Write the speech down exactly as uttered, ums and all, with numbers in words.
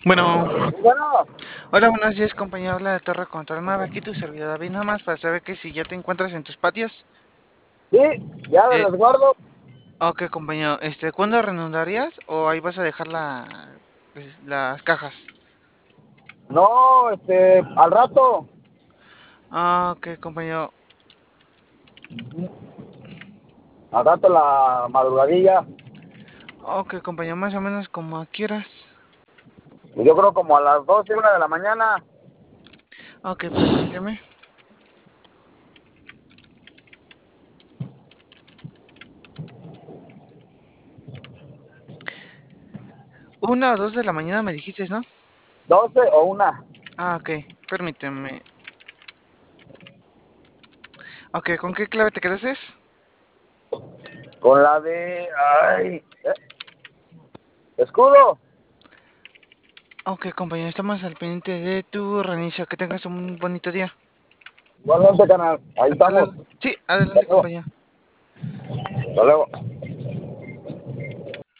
Bueno, Bueno, hola, buenos días, compañero. Habla de Torre Control nueve. Aquí tu servidor David, nada más para saber que si ya te encuentras en tus patios. sí, ya de Eh, resguardo. ok, compañero, este, ¿cuándo reanudarías o ahí vas a dejar la, pues, las cajas? No, este, al rato. Ah, ok, compañero. Al rato la madrugadilla. Ok, compañero, más o menos como quieras. Yo creo como a las doce, una de la mañana. Ok, permíteme. Una o dos de la mañana me dijiste, ¿no? Doce o una. Ah, ok, permíteme. Ok, ¿con qué clave te quedaste? Con la de... Ay, eh, escudo. Ok, compañero, estamos al pendiente de tu reinicio. Que tengas un bonito día. Igualmente, canal. Ahí Hasta estamos. luego. Sí, adelante, Hasta luego. compañero. Hasta luego.